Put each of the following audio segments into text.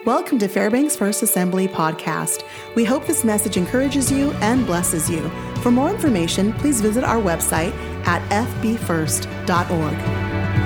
Welcome to Fairbanks First Assembly podcast. We hope this message encourages you and blesses you. For more information, please visit our website at fbfirst.org.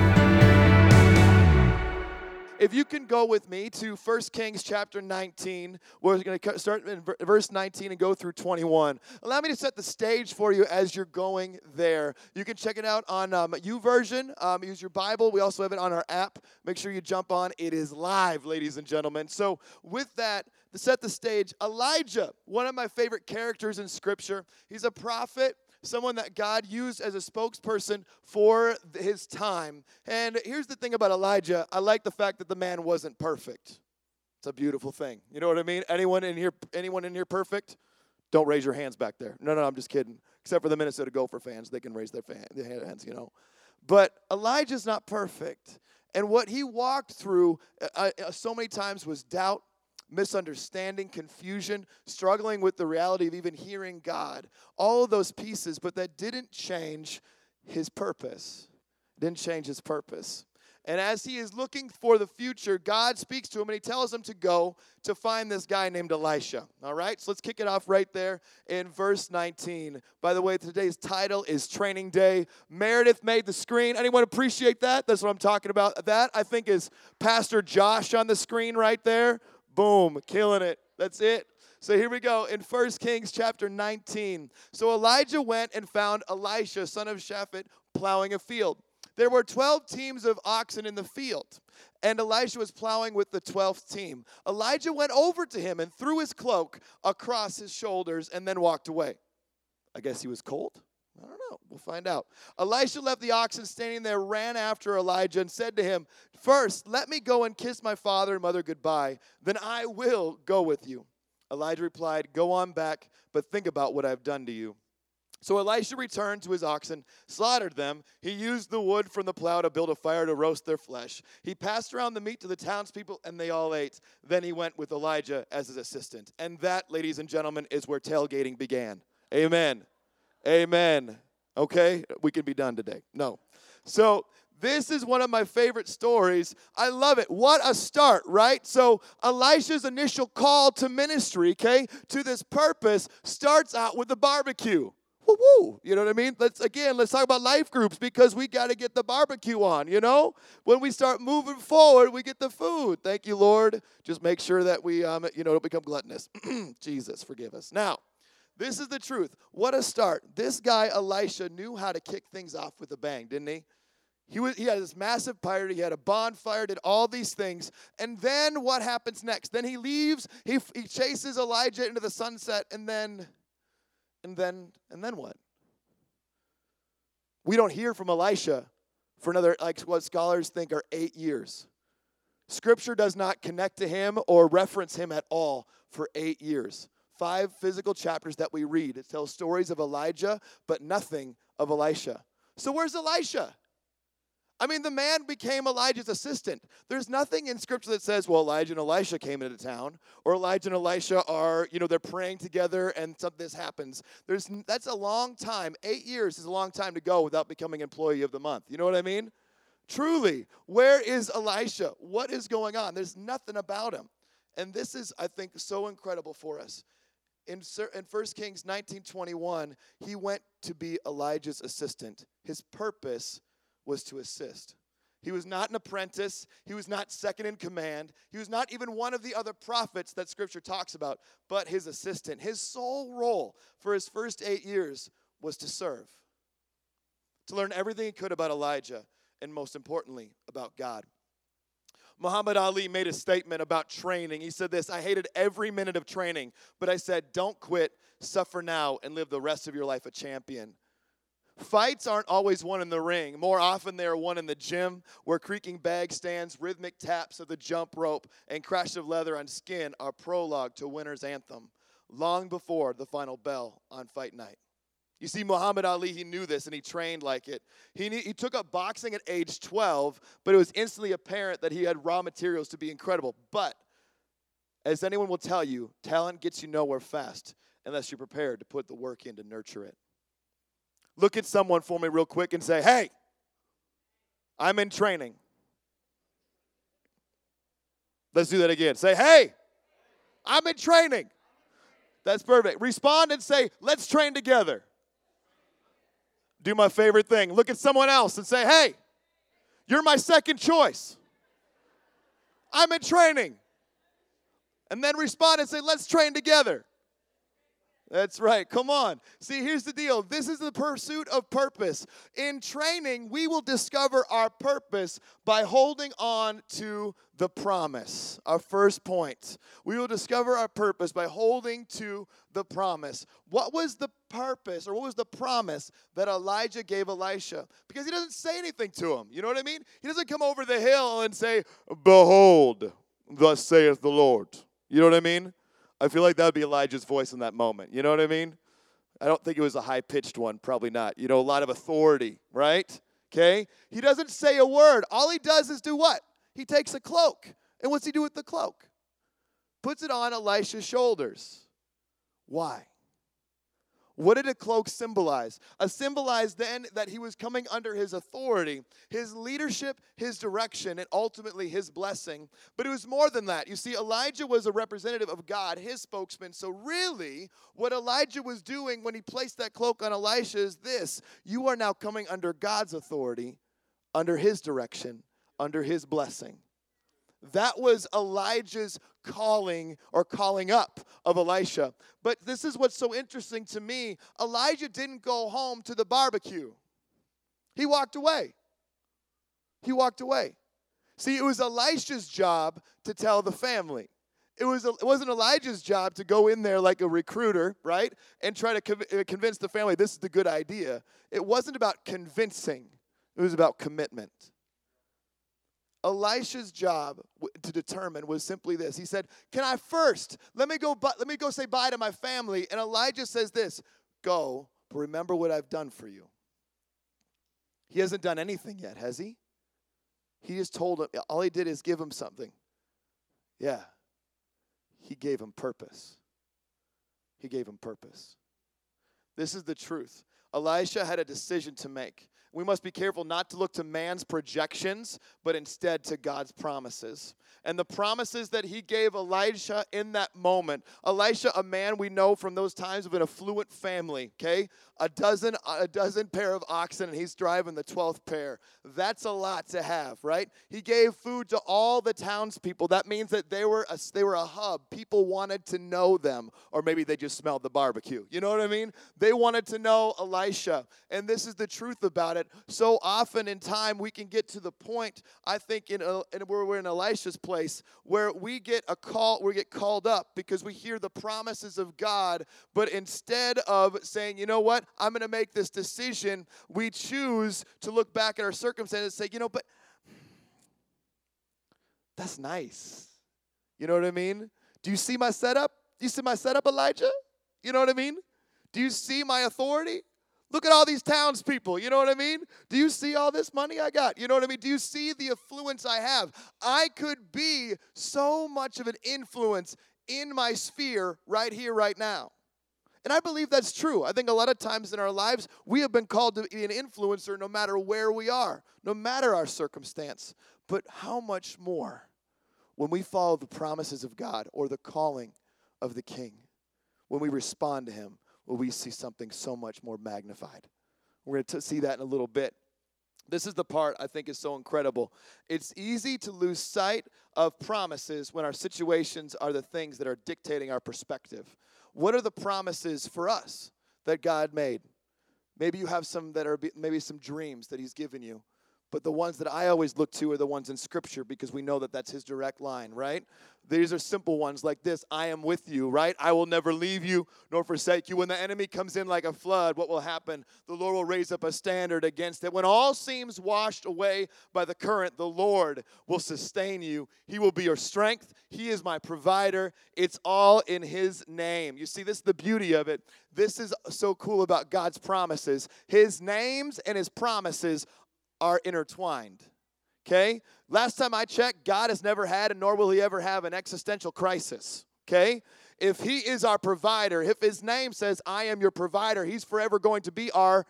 If you can go with me to 1 Kings chapter 19, we're going to start in verse 19 and go through 21. Allow me to set the stage for you as you're going there. You can check it out on YouVersion. Use your Bible. We also have it on our app. Make sure you jump on. It is live, ladies and gentlemen. So with that, to set the stage, Elijah, one of my favorite characters in Scripture. He's a prophet, someone that God used as a spokesperson for his time. And here's the thing about Elijah. I like the fact that the man wasn't perfect. It's a beautiful thing. You know what I mean? Anyone in here perfect? Don't raise your hands back there. No, I'm just kidding. Except for the Minnesota Gopher fans. They can raise their hands, you know. But Elijah's not perfect. And what he walked through so many times was doubt, misunderstanding, confusion, struggling with the reality of even hearing God. All of those pieces, but that didn't change his purpose. Didn't change his purpose. And as he is looking for the future, God speaks to him and he tells him to go to find this guy named Elisha. All right, so let's kick it off right there in verse 19. By the way, today's title is Training Day. Meredith made the screen. Anyone appreciate that? That's what I'm talking about. That, I think, is Pastor Josh on the screen right there. Boom, killing it. That's it. So here we go in 1 Kings chapter 19. So Elijah went and found Elisha, son of Shaphat, plowing a field. There were 12 teams of oxen in the field, and Elisha was plowing with the 12th team. Elijah went over to him and threw his cloak across his shoulders and then walked away. I guess he was cold? I don't know. We'll find out. Elisha left the oxen standing there, ran after Elijah, and said to him, "First, let me go and kiss my father and mother goodbye. Then I will go with you." Elijah replied, "Go on back, but think about what I've done to you." So Elisha returned to his oxen, slaughtered them. He used the wood from the plow to build a fire to roast their flesh. He passed around the meat to the townspeople, and they all ate. Then he went with Elijah as his assistant. And that, ladies and gentlemen, is where tailgating began. Amen. Amen. Okay? We can be done today. No. So this is one of my favorite stories. I love it. What a start, right? So Elisha's initial call to ministry, okay, to this purpose, starts out with the barbecue. Woo-woo. You know what I mean? Let's talk about life groups because we got to get the barbecue on, you know? When we start moving forward, we get the food. Thank you, Lord. Just make sure that we, don't become gluttonous. Jesus, forgive us. Now, this is the truth. What a start. This guy, Elisha, knew how to kick things off with a bang, didn't he? He had this massive party. He had a bonfire, did all these things. And then what happens next? Then he leaves. He chases Elijah into the sunset. And then what? We don't hear from Elisha for another, like what scholars think are 8 years. Scripture does not connect to him or reference him at all for 8 years. 5 physical chapters that we read. It tells stories of Elijah, but nothing of Elisha. So where's Elisha? I mean, the man became Elijah's assistant. There's nothing in Scripture that says, well, Elijah and Elisha came into town, or Elijah and Elisha are, they're praying together and this happens. That's a long time. 8 years is a long time to go without becoming employee of the month. You know what I mean? Truly, where is Elisha? What is going on? There's nothing about him. And this is, I think, so incredible for us. In 1 Kings 19:21, he went to be Elijah's assistant. His purpose was to assist. He was not an apprentice. He was not second in command. He was not even one of the other prophets that Scripture talks about, but his assistant. His sole role for his first 8 years was to serve, to learn everything he could about Elijah, and most importantly, about God. Muhammad Ali made a statement about training. He said this, "I hated every minute of training, but I said, don't quit, suffer now, and live the rest of your life a champion." Fights aren't always won in the ring. More often they are won in the gym, where creaking bag stands, rhythmic taps of the jump rope, and crash of leather on skin are prologue to winner's anthem, long before the final bell on fight night. You see, Muhammad Ali, he knew this, and he trained like it. He took up boxing at age 12, but it was instantly apparent that he had raw materials to be incredible. But, as anyone will tell you, talent gets you nowhere fast unless you're prepared to put the work in to nurture it. Look at someone for me real quick and say, "Hey, I'm in training." Let's do that again. Say, hey, I'm in training. That's perfect. Respond and say, let's train together. Do my favorite thing. Look at someone else and say, hey, you're my second choice. I'm in training. And then respond and say, let's train together. That's right. Come on. See, here's the deal. This is the pursuit of purpose. In training, we will discover our purpose by holding on to the promise. Our first point. We will discover our purpose by holding to the promise. What was the purpose, or what was the promise that Elijah gave Elisha? Because he doesn't say anything to him. You know what I mean? He doesn't come over the hill and say, behold, thus saith the Lord. You know what I mean? I feel like that would be Elijah's voice in that moment. You know what I mean? I don't think it was a high-pitched one. Probably not. You know, a lot of authority, right? Okay? He doesn't say a word. All he does is do what? He takes a cloak. And what's he do with the cloak? Puts it on Elisha's shoulders. Why? What did a cloak symbolize? It symbolized then that he was coming under his authority, his leadership, his direction, and ultimately his blessing. But it was more than that. You see, Elijah was a representative of God, his spokesman. So really, what Elijah was doing when he placed that cloak on Elisha is this. You are now coming under God's authority, under his direction, under his blessing. That was Elijah's calling or calling up of Elisha. But this is what's so interesting to me. Elijah didn't go home to the barbecue. He walked away. He walked away. See, it was Elisha's job to tell the family. It wasn't Elijah's job to go in there like a recruiter, right, and try to convince the family this is the good idea. It wasn't about convincing. It was about commitment. Elisha's job to determine was simply this. He said, can I first, let me go say bye to my family. And Elijah says this, go, but remember what I've done for you. He hasn't done anything yet, has he? He just told him, all he did is give him something. Yeah, he gave him purpose. He gave him purpose. This is the truth. Elisha had a decision to make. We must be careful not to look to man's projections, but instead to God's promises. And the promises that he gave Elisha in that moment. Elisha, a man we know from those times of an affluent family, okay? A dozen pair of oxen, and he's driving the 12th pair. That's a lot to have, right? He gave food to all the townspeople. That means that they were a hub. People wanted to know them, or maybe they just smelled the barbecue. You know what I mean? They wanted to know Elisha, and this is the truth about it. So often in time, we can get to the point, I think, where we're in Elisha's place, where we get called up because we hear the promises of God, but instead of saying, you know what, I'm going to make this decision, we choose to look back at our circumstances and say, but that's nice. You know what I mean? Do you see my setup? Do you see my setup, Elijah? You know what I mean? Do you see my authority? Look at all these townspeople, you know what I mean? Do you see all this money I got? You know what I mean? Do you see the affluence I have? I could be so much of an influence in my sphere right here, right now. And I believe that's true. I think a lot of times in our lives, we have been called to be an influencer no matter where we are, no matter our circumstance. But how much more when we follow the promises of God or the calling of the King, when we respond to him, will we see something so much more magnified? We're going to see that in a little bit. This is the part I think is so incredible. It's easy to lose sight of promises when our situations are the things that are dictating our perspective. What are the promises for us that God made? Maybe you have some that are maybe some dreams that he's given you. But the ones that I always look to are the ones in Scripture because we know that that's his direct line, right? These are simple ones like this. I am with you, right? I will never leave you nor forsake you. When the enemy comes in like a flood, what will happen? The Lord will raise up a standard against it. When all seems washed away by the current, the Lord will sustain you. He will be your strength. He is my provider. It's all in his name. You see, this is the beauty of it. This is so cool about God's promises. His names and his promises are intertwined, okay? Last time I checked, God has never had and nor will he ever have an existential crisis, okay? If he is our provider, if his name says, I am your provider, he's forever going to be our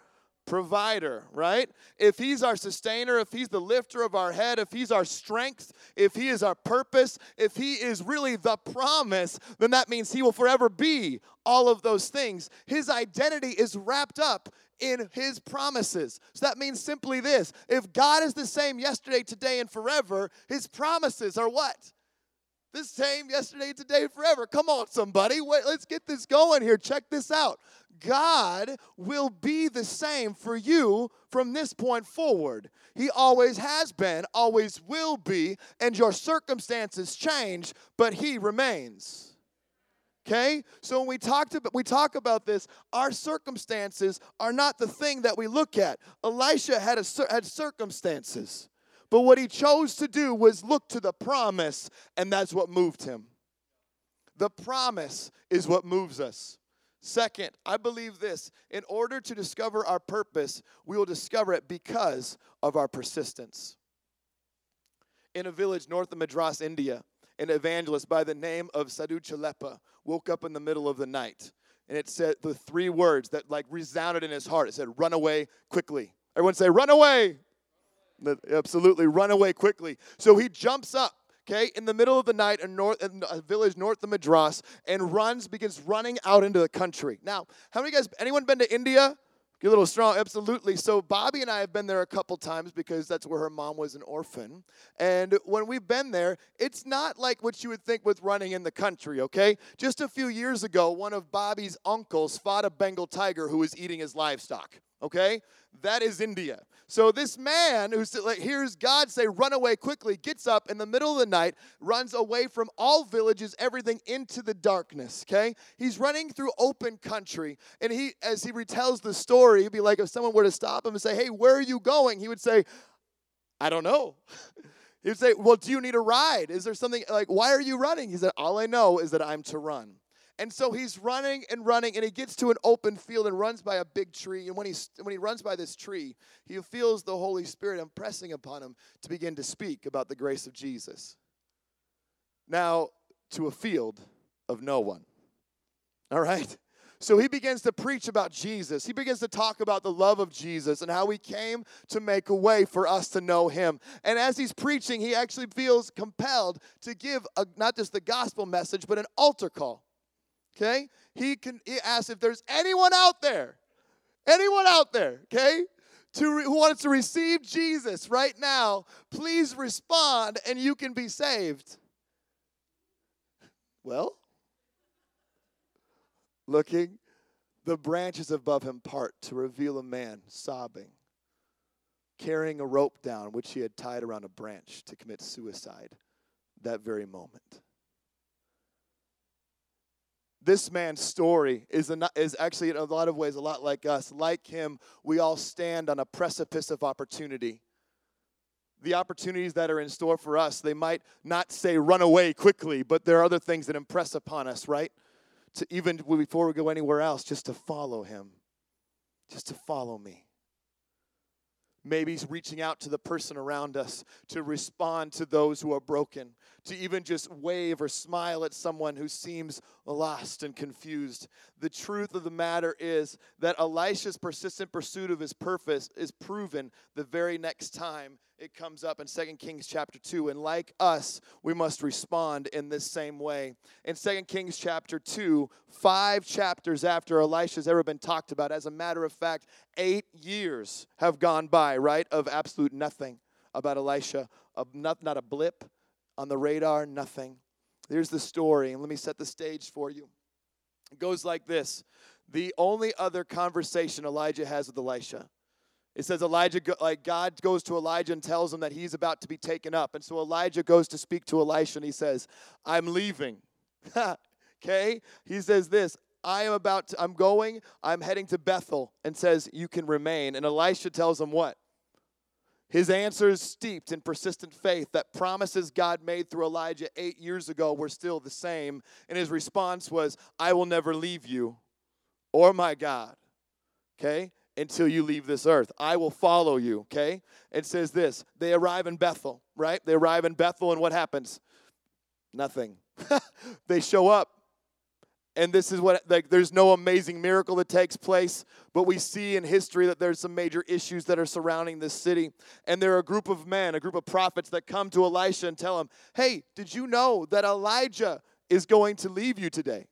provider, right? If he's our sustainer, if he's the lifter of our head, if he's our strength, if he is our purpose, if he is really the promise, then that means he will forever be all of those things. His identity is wrapped up in his promises. So that means simply this: if God is the same yesterday, today, and forever, his promises are what? The same yesterday, today, forever. Come on, somebody. Wait, let's get this going here. Check this out. God will be the same for you from this point forward. He always has been, always will be, and your circumstances change, but he remains. Okay? So when we talk about this, our circumstances are not the thing that we look at. Elisha had circumstances. But what he chose to do was look to the promise, and that's what moved him. The promise is what moves us. Second, I believe this: in order to discover our purpose, we will discover it because of our persistence. In a village north of Madras, India, an evangelist by the name of Sadhu Chalepa woke up in the middle of the night, and it said the three words that resounded in his heart. It said, "Run away quickly." Everyone say, "Run away." Absolutely, run away quickly. So he jumps up, okay, in the middle of the night in a village north of Madras, and begins running out into the country. Now, anyone been to India? Get a little strong, absolutely. So Bobby and I have been there a couple times because that's where her mom was an orphan. And when we've been there, it's not like what you would think with running in the country, okay? Just a few years ago, one of Bobby's uncles fought a Bengal tiger who was eating his livestock, okay? That is India. So this man who hears God say, "Run away quickly," gets up in the middle of the night, runs away from all villages, everything, into the darkness, okay? He's running through open country, and as he retells the story, he'd be like, if someone were to stop him and say, "Hey, where are you going?" He would say, "I don't know." He would say, "Well, do you need a ride? Is there something, why are you running?" He said, "All I know is that I'm to run." And so he's running, and he gets to an open field and runs by a big tree. And when he runs by this tree, he feels the Holy Spirit impressing upon him to begin to speak about the grace of Jesus. Now, to a field of no one. All right? So he begins to preach about Jesus. He begins to talk about the love of Jesus and how he came to make a way for us to know him. And as he's preaching, he actually feels compelled to give not just the gospel message, but an altar call. Okay? He asks if there's anyone out there, okay, who wants to receive Jesus right now, please respond and you can be saved. Well, looking, the branches above him part to reveal a man sobbing, carrying a rope down which he had tied around a branch to commit suicide that very moment. This man's story is actually in a lot of ways a lot like us. Like him, we all stand on a precipice of opportunity. The opportunities that are in store for us, they might not say run away quickly, but there are other things that impress upon us, right? To even before we go anywhere else, just to follow him, just to follow me. Maybe he's reaching out to the person around us to respond to those who are broken, to even just wave or smile at someone who seems lost and confused. The truth of the matter is that Elisha's persistent pursuit of his purpose is proven the very next time it comes up in 2 Kings chapter 2. And like us, we must respond in this same way. In 2 Kings chapter 2, 5 chapters after Elisha's ever been talked about, as a matter of fact, 8 years have gone by, right, of absolute nothing about Elisha. Not a blip on the radar, nothing. Here's the story, and let me set the stage for you. It goes like this. The only other conversation Elijah has with Elisha, it says God goes to Elijah and tells him that he's about to be taken up. And so Elijah goes to speak to Elisha, and he says, "I'm leaving." Okay? He says this, I'm heading to Bethel, and says, "You can remain." And Elisha tells him what? His answer is steeped in persistent faith that promises God made through Elijah 8 years ago were still the same. And his response was, "I will never leave you or my God, okay, until you leave this earth. I will follow you," okay? It says this, they arrive in Bethel, right? They arrive in Bethel, and what happens? Nothing. They show up, And this is what, like, there's no amazing miracle that takes place, but we see in history that there's some major issues that are surrounding this city. And there are a group of men, a group of prophets that come to Elisha and tell him, hey, did you know that Elijah is going to leave you today?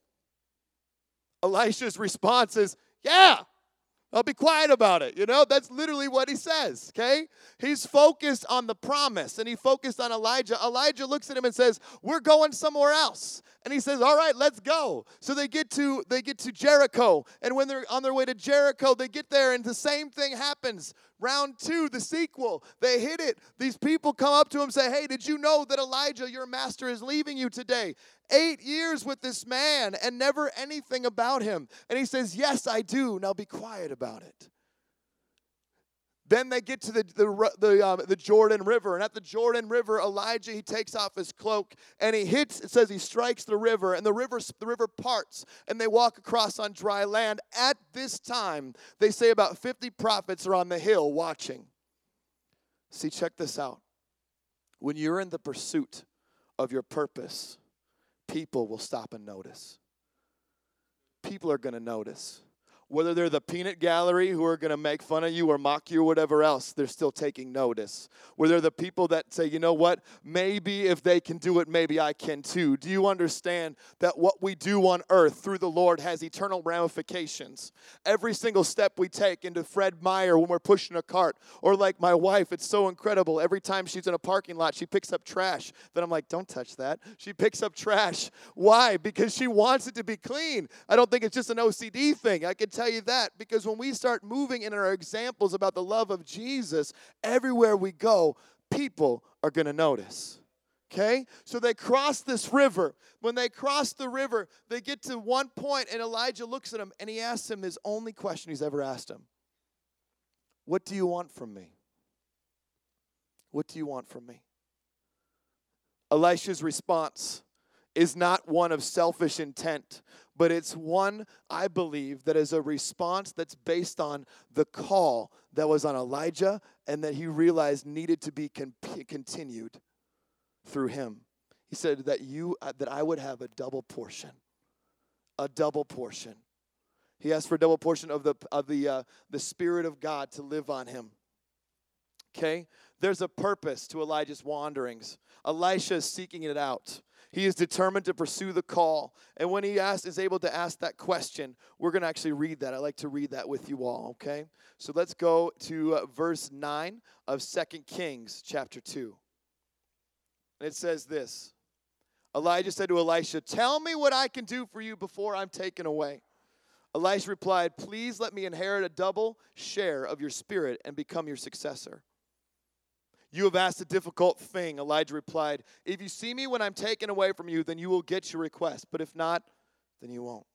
Elisha's response is, yeah, I'll be quiet about it. You know, that's literally what he says, okay? He's focused on the promise, and he focused on Elijah. Elijah looks at him and says, we're going somewhere else. And he says, all right, let's go. So they get to Jericho, and when they're on their way to Jericho, they get there, and the same thing happens. Round 2, the sequel, they hit it. These people come up to him and say, hey, did you know that Elijah, your master, is leaving you today? 8 years with this man and never anything about him. And he says, yes, I do. Now be quiet about it. Then they get to the Jordan River. And at the Jordan River, Elijah, he takes off his cloak and he hits, it says he strikes the river. And the river parts and they walk across on dry land. At this time, they say about 50 prophets are on the hill watching. See, check this out. When you're in the pursuit of your purpose, people will stop and notice. People are going to notice. Whether they're the peanut gallery who are going to make fun of you or mock you or whatever else, they're still taking notice. Whether they're the people that say, you know what, maybe if they can do it, maybe I can too. Do you understand that what we do on earth through the Lord has eternal ramifications? Every single step we take into Fred Meyer when we're pushing a cart, or like my wife, it's so incredible. Every time she's in a parking lot, she picks up trash. Then I'm like, don't touch that. She picks up trash. Why? Because she wants it to be clean. I don't think it's just an OCD thing. I can tell you that, because when we start moving in our examples about the love of Jesus, everywhere we go, people are going to notice. Okay? So they cross this river. When they cross the river, they get to one point, and Elijah looks at him, and he asks him his only question he's ever asked him. What do you want from me? What do you want from me? Elisha's response is not one of selfish intent, but it's one, I believe, that is a response that's based on the call that was on Elijah and that he realized needed to be continued through him. He said that I would have a double portion. A double portion. He asked for a double portion of the Spirit of God to live on him. Okay? There's a purpose to Elijah's wanderings. Elisha is seeking it out. He is determined to pursue the call. And when he is able to ask that question, we're going to actually read that. I'd like to read that with you all, okay? So let's go to verse 9 of 2 Kings chapter 2. And it says this. Elijah said to Elisha, tell me what I can do for you before I'm taken away. Elisha replied, please let me inherit a double share of your spirit and become your successor. You have asked a difficult thing, Elijah replied. If you see me when I'm taken away from you, then you will get your request. But if not, then you won't.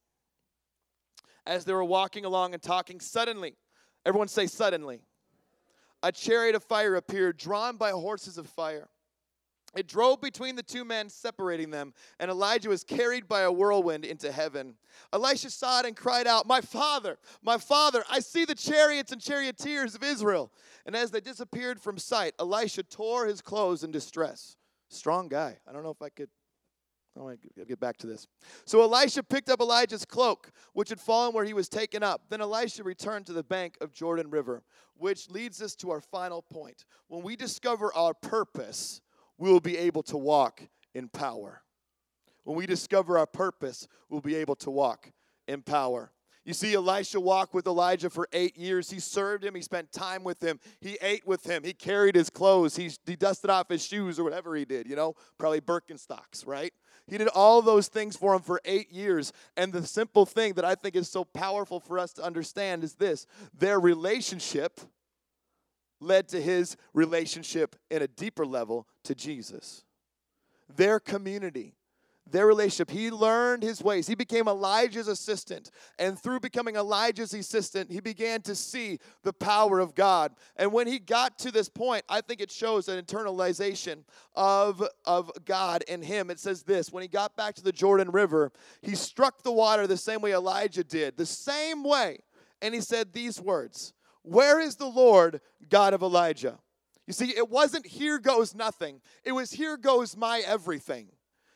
As they were walking along and talking, suddenly, everyone say suddenly, a chariot of fire appeared, drawn by horses of fire. It drove between the two men, separating them, and Elijah was carried by a whirlwind into heaven. Elisha saw it and cried out, my father, I see the chariots and charioteers of Israel. And as they disappeared from sight, Elisha tore his clothes in distress. Strong guy. I want to get back to this. So Elisha picked up Elijah's cloak, which had fallen where he was taken up. Then Elisha returned to the bank of Jordan River, which leads us to our final point. When we discover our purpose, we will be able to walk in power. When we discover our purpose, we'll be able to walk in power. You see, Elisha walked with Elijah for 8 years. He served him. He spent time with him. He ate with him. He carried his clothes. He dusted off his shoes or whatever he did, probably Birkenstocks, right? He did all those things for him for 8 years. And the simple thing that I think is so powerful for us to understand is this. Their relationship led to his relationship in a deeper level to Jesus. Their community, their relationship, he learned his ways. He became Elijah's assistant. And through becoming Elijah's assistant, he began to see the power of God. And when he got to this point, I think it shows an internalization of God in him. It says this, when he got back to the Jordan River, he struck the water the same way Elijah did, the same way. And he said these words, where is the Lord God of Elijah? You see, it wasn't here goes nothing. It was here goes my everything.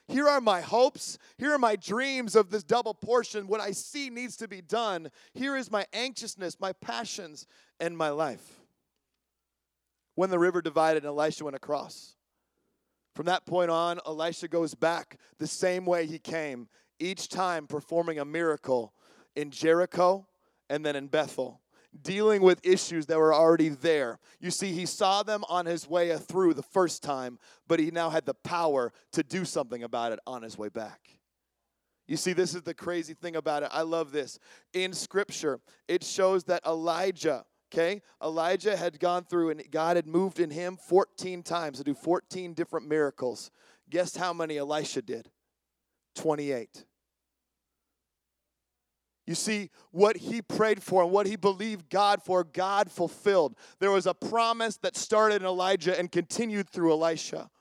Here are my hopes. Here are my dreams of this double portion. What I see needs to be done. Here is my anxiousness, my passions, and my life. When the river divided, Elisha went across. From that point on, Elisha goes back the same way he came, each time performing a miracle in Jericho and then in Bethel, dealing with issues that were already there. You see, he saw them on his way through the first time, but he now had the power to do something about it on his way back. You see, this is the crazy thing about it. I love this. In Scripture, it shows that Elijah had gone through and God had moved in him 14 times to do 14 different miracles. Guess how many Elisha did? 28. You see, what he prayed for and what he believed God for, God fulfilled. There was a promise that started in Elijah and continued through Elisha.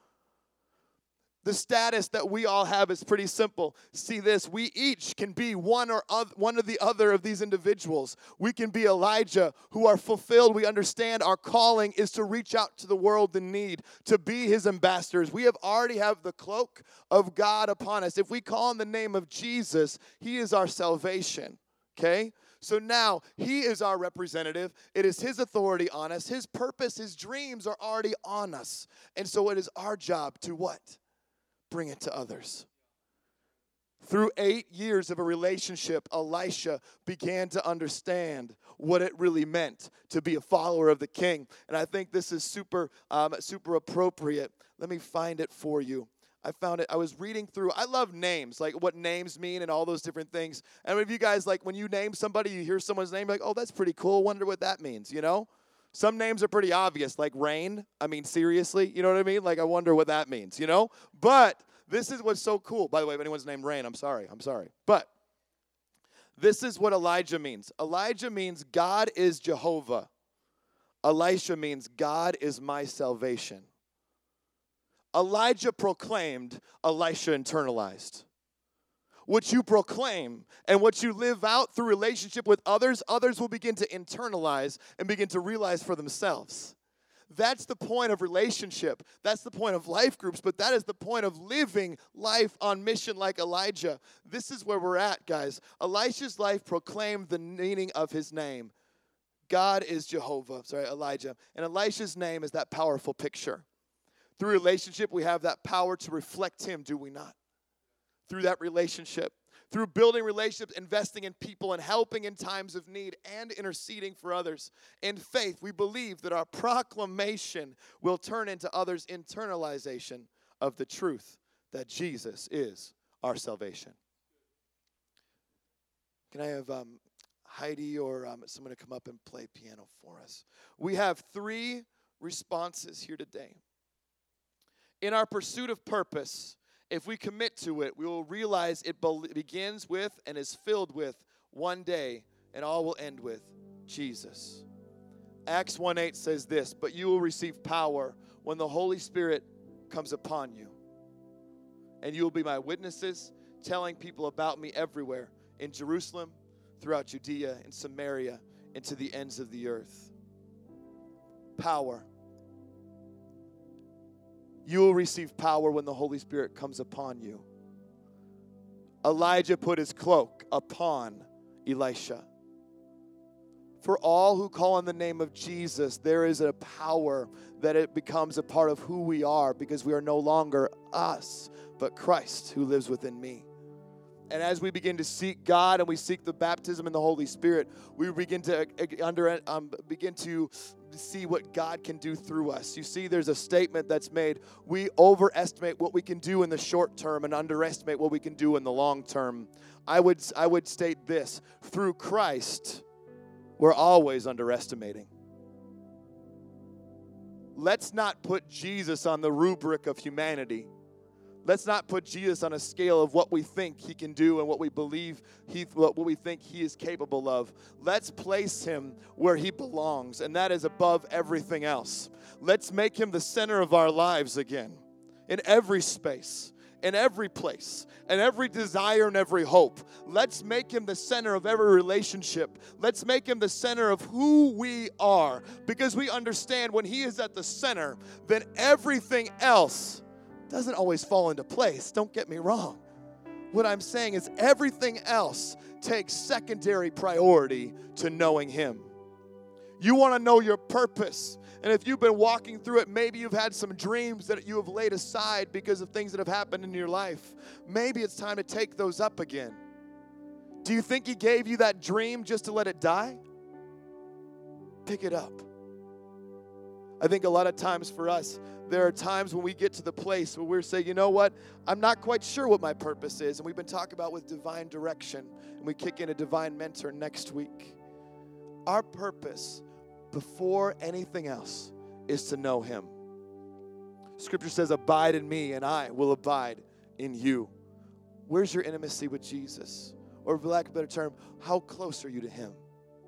The status that we all have is pretty simple. See this, we each can be one or the other of these individuals. We can be Elijah, who are fulfilled. We understand our calling is to reach out to the world in need, to be his ambassadors. We already have the cloak of God upon us. If we call on the name of Jesus, he is our salvation, okay? So now he is our representative. It is his authority on us. His purpose, his dreams are already on us. And so it is our job to what? Bring it to others. Through 8 years of a relationship, Elisha began to understand what it really meant to be a follower of the king. And I think this is super appropriate. Let me find it for you. I found it. I was reading through. I love names, like what names mean and all those different things. And if you guys, like when you name somebody, you hear someone's name, like, oh, that's pretty cool. Wonder what that means, you know? Some names are pretty obvious, like Rain. I mean, seriously, you know what I mean? Like, I wonder what that means, you know? But this is what's so cool. By the way, if anyone's named Rain, I'm sorry. But this is what Elijah means. Elijah means God is Jehovah. Elisha means God is my salvation. Elijah proclaimed, Elisha internalized. What you proclaim and what you live out through relationship with others, others will begin to internalize and begin to realize for themselves. That's the point of relationship. That's the point of life groups, but that is the point of living life on mission like Elijah. This is where we're at, guys. Elisha's life proclaimed the meaning of his name. God is Jehovah, Elijah. And Elisha's name is that powerful picture. Through relationship, we have that power to reflect him, do we not? Through that relationship, through building relationships, investing in people, and helping in times of need, and interceding for others. In faith, we believe that our proclamation will turn into others' internalization of the truth that Jesus is our salvation. Can I have Heidi or someone to come up and play piano for us? We have 3 responses here today. In our pursuit of purpose, if we commit to it, we will realize it begins with and is filled with one day, and all will end with Jesus. Acts 1:8 says this, but you will receive power when the Holy Spirit comes upon you. And you will be my witnesses, telling people about me everywhere, in Jerusalem, throughout Judea, and Samaria, and to the ends of the earth. Power. You will receive power when the Holy Spirit comes upon you. Elijah put his cloak upon Elisha. For all who call on the name of Jesus, there is a power that it becomes a part of who we are, because we are no longer us, but Christ who lives within me. And as we begin to seek God and we seek the baptism in the Holy Spirit, we begin to see what God can do through us. You see, there's a statement that's made. We overestimate what we can do in the short term and underestimate what we can do in the long term. I would state this. Through Christ, we're always underestimating. Let's not put Jesus on the rubric of humanity. Let's not put Jesus on a scale of what we think he can do and what we believe what we think he is capable of. Let's place him where he belongs, and that is above everything else. Let's make him the center of our lives again, in every space, in every place, in every desire and every hope. Let's make him the center of every relationship. Let's make him the center of who we are, because we understand when he is at the center, then everything else doesn't always fall into place. Don't get me wrong. What I'm saying is everything else takes secondary priority to knowing him. You want to know your purpose. And if you've been walking through it, maybe you've had some dreams that you have laid aside because of things that have happened in your life. Maybe it's time to take those up again. Do you think he gave you that dream just to let it die? Pick it up. I think a lot of times for us, there are times when we get to the place where we're saying, you know what, I'm not quite sure what my purpose is. And we've been talking about with divine direction, and we kick in a divine mentor next week. Our purpose, before anything else, is to know him. Scripture says, abide in me, and I will abide in you. Where's your intimacy with Jesus? Or for lack of a better term, how close are you to him?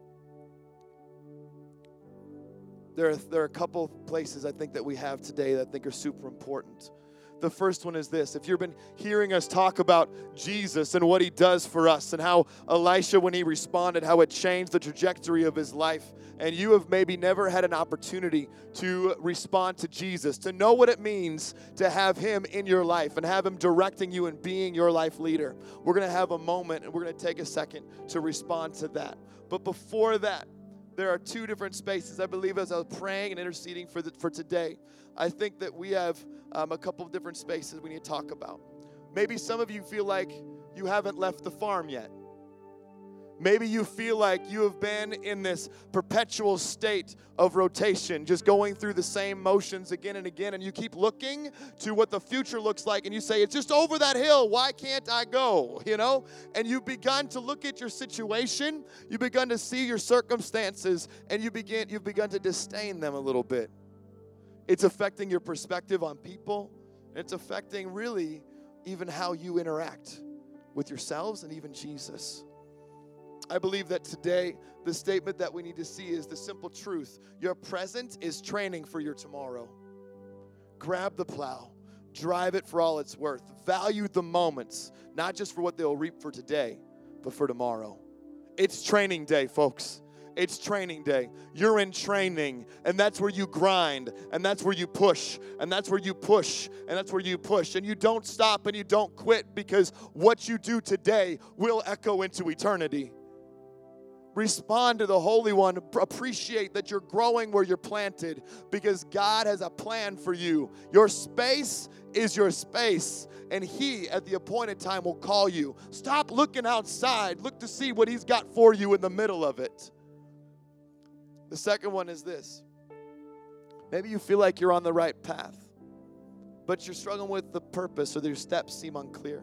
There are a couple places I think that we have today that I think are super important. The first one is this. If you've been hearing us talk about Jesus and what he does for us and how Elisha, when he responded, how it changed the trajectory of his life, and you have maybe never had an opportunity to respond to Jesus, to know what it means to have him in your life and have him directing you and being your life leader, we're going to have a moment and we're going to take a second to respond to that. But before that, there are two different spaces. I believe as I was praying and interceding for today, I think that we have a couple of different spaces we need to talk about. Maybe some of you feel like you haven't left the farm yet. Maybe you feel like you have been in this perpetual state of rotation, just going through the same motions again and again, and you keep looking to what the future looks like, and you say, it's just over that hill, why can't I go, you know? And you've begun to look at your situation, you've begun to see your circumstances, and you've begun to disdain them a little bit. It's affecting your perspective on people, it's affecting really even how you interact with yourselves and even Jesus. I believe that today, the statement that we need to see is the simple truth. Your present is training for your tomorrow. Grab the plow. Drive it for all it's worth. Value the moments, not just for what they'll reap for today, but for tomorrow. It's training day, folks. It's training day. You're in training, and that's where you grind, and that's where you push, and that's where you push, and that's where you push. And you don't stop and you don't quit, because what you do today will echo into eternity. Respond to the Holy One. Appreciate that you're growing where you're planted, because God has a plan for you. Your space is your space, and he, at the appointed time, will call you. Stop looking outside. Look to see what he's got for you in the middle of it. The second one is this. Maybe you feel like you're on the right path, but you're struggling with the purpose, or your steps seem unclear.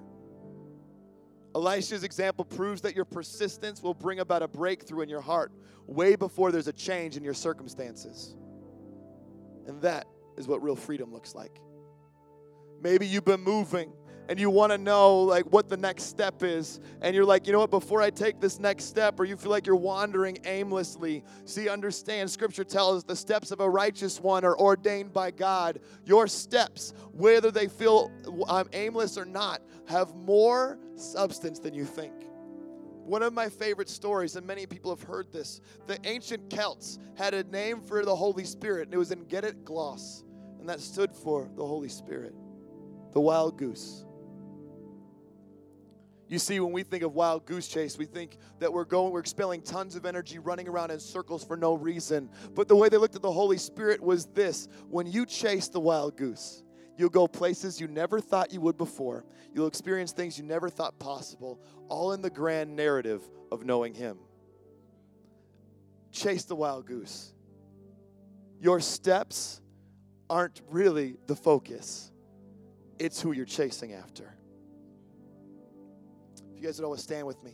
Elisha's example proves that your persistence will bring about a breakthrough in your heart way before there's a change in your circumstances. And that is what real freedom looks like. Maybe you've been moving and you want to know like what the next step is, and you're like, you know what, before I take this next step, or you feel like you're wandering aimlessly. See, understand, Scripture tells us the steps of a righteous one are ordained by God. Your steps, whether they feel aimless or not, have more substance than you think. One of my favorite stories, and many people have heard this, the ancient Celts had a name for the Holy Spirit, and it was Engedet Glos, and that stood for the Holy Spirit, the wild goose. You see, when we think of wild goose chase, we think that we're expelling tons of energy, running around in circles for no reason. But the way they looked at the Holy Spirit was this: when you chase the wild goose, you'll go places you never thought you would before. You'll experience things you never thought possible, all in the grand narrative of knowing him. Chase the wild goose. Your steps aren't really the focus. It's who you're chasing after. If you guys would always stand with me.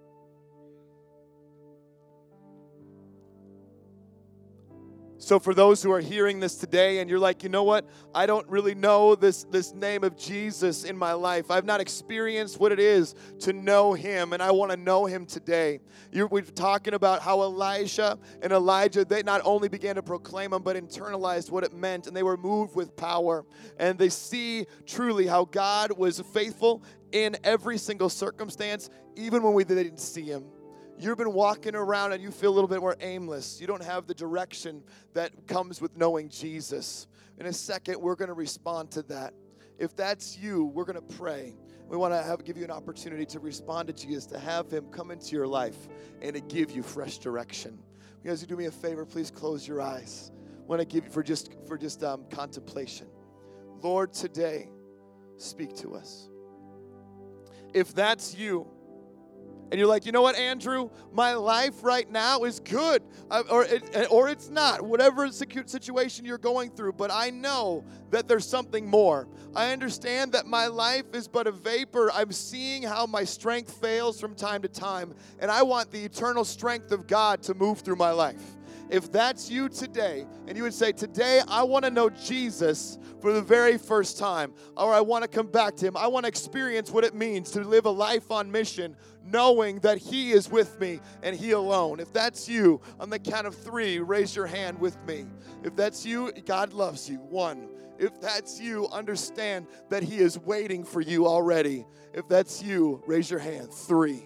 So for those who are hearing this today and you're like, you know what? I don't really know this name of Jesus in my life. I've not experienced what it is to know him, and I want to know him today. We're talking about how Elisha and Elijah, they not only began to proclaim him, but internalized what it meant, and they were moved with power. And they see truly how God was faithful in every single circumstance, even when they didn't see him. You've been walking around and you feel a little bit more aimless. You don't have the direction that comes with knowing Jesus. In a second, we're going to respond to that. If that's you, we're going to pray. We want to give you an opportunity to respond to Jesus, to have him come into your life and to give you fresh direction. You guys, do me a favor, please close your eyes. I want to give you for just contemplation. Lord, today, speak to us. If that's you, and you're like, you know what, Andrew, my life right now is good, or it's not, whatever situation you're going through, but I know that there's something more. I understand that my life is but a vapor. I'm seeing how my strength fails from time to time, and I want the eternal strength of God to move through my life. If that's you today, and you would say, today I want to know Jesus for the very first time, or I want to come back to him, I want to experience what it means to live a life on mission, knowing that he is with me and he alone. If that's you, on the count of 3, raise your hand with me. If that's you, God loves you. 1. If that's you, understand that he is waiting for you already. If that's you, raise your hand. 3.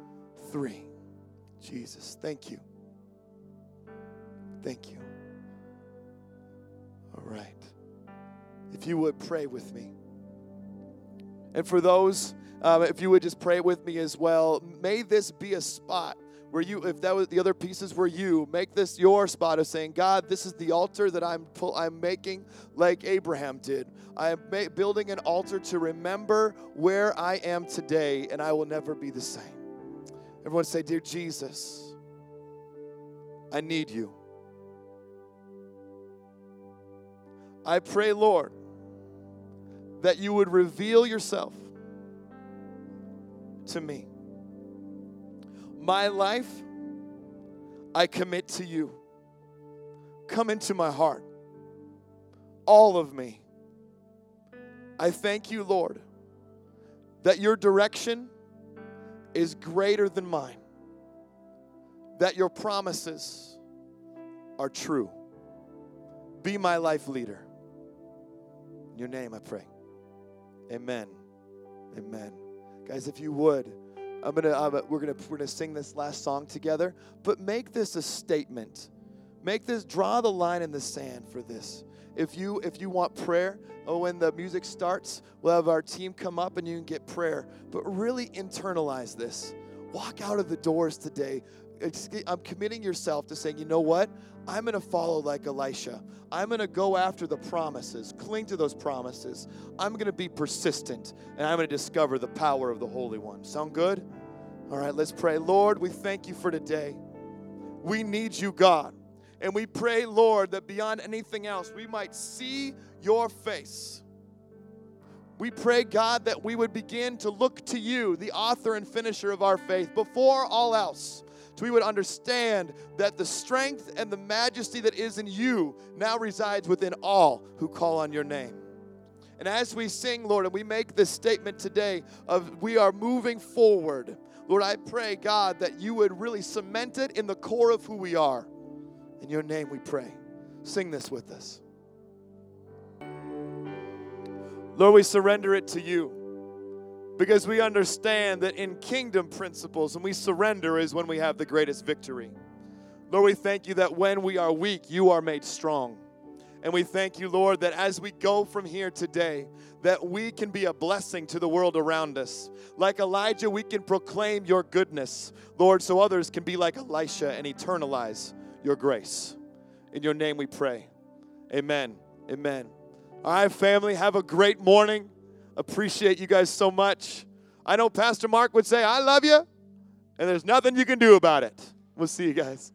Jesus, thank you. Thank you. All right. If you would pray with me. And for those, if you would just pray with me as well, may this be a spot where you, if that was the other pieces were you, make this your spot of saying, God, this is the altar that I'm making like Abraham did. I am building an altar to remember where I am today, and I will never be the same. Everyone say, dear Jesus, I need you. I pray, Lord, that you would reveal yourself to me. My life, I commit to you. Come into my heart. All of me. I thank you, Lord, that your direction is greater than mine. That your promises are true. Be my life leader. In your name I pray. Amen. Amen. Guys, if you would, we're gonna sing this last song together, but make this a statement. Draw the line in the sand for this. If you want prayer, when the music starts, we'll have our team come up and you can get prayer. But really internalize this. Walk out of the doors today. I'm committing yourself to saying, you know what? I'm going to follow like Elisha. I'm going to go after the promises, cling to those promises. I'm going to be persistent, and I'm going to discover the power of the Holy One. Sound good? All right, let's pray. Lord, we thank you for today. We need you, God. And we pray, Lord, that beyond anything else, we might see your face. We pray, God, that we would begin to look to you, the author and finisher of our faith, before all else. So we would understand that the strength and the majesty that is in you now resides within all who call on your name. And as we sing, Lord, and we make this statement today of we are moving forward, Lord, I pray, God, that you would really cement it in the core of who we are. In your name we pray. Sing this with us. Lord, we surrender it to you. Because we understand that in kingdom principles, when we surrender is when we have the greatest victory. Lord, we thank you that when we are weak, you are made strong. And we thank you, Lord, that as we go from here today, that we can be a blessing to the world around us. Like Elijah, we can proclaim your goodness, Lord, so others can be like Elisha and eternalize your grace. In your name we pray. Amen. Amen. All right, family, have a great morning. Appreciate you guys so much. I know Pastor Mark would say, I love you, and there's nothing you can do about it. We'll see you guys.